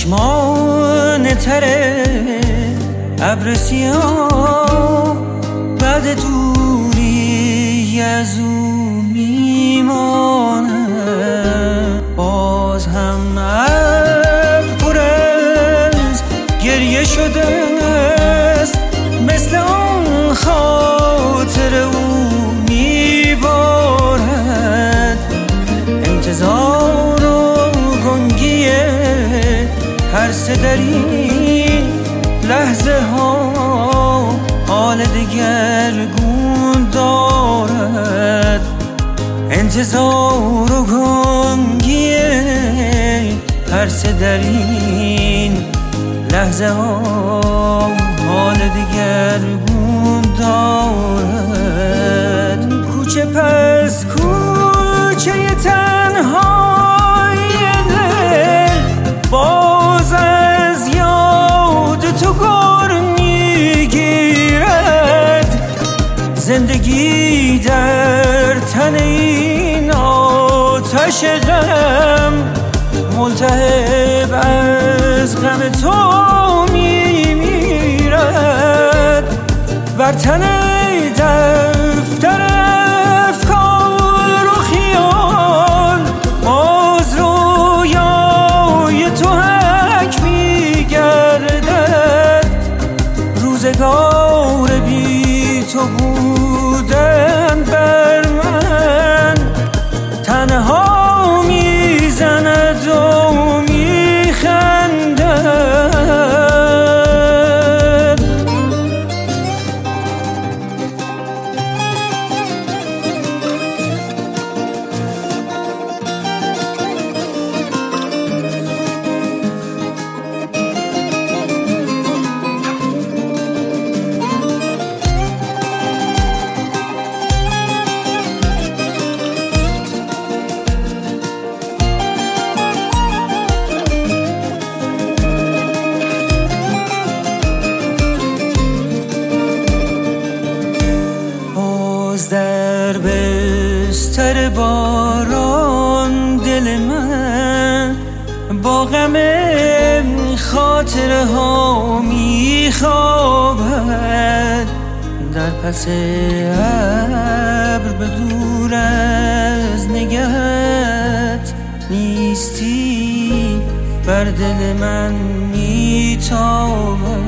چشمان تره ابر سیاه بعد دوری از او میمانه. باز هم ابر پر از گریه شده است، مثل آن خاطر او میبارد. انتظار و گنگی هر سه در این لحظه ها حال دگرگون دارد. انتظار و گنگی هر سه در این لحظه ها حال دگرگون دارد. کوچه پس کوچه تنهای دل باز از یاد تو گر میگیرد. زندگی در تن این آتش غم ملتهب از غم تو میمیرد. بر تن دفتر افکار و خیال باز رویای تو حک میگردد. روزگار بی تو بودن بر من تنها میزند و میخندد. در بستر باران دل من با غم خاطره ها میخوابد. در پس ابر به دور از نگهت نیستی بر دل من میتابد.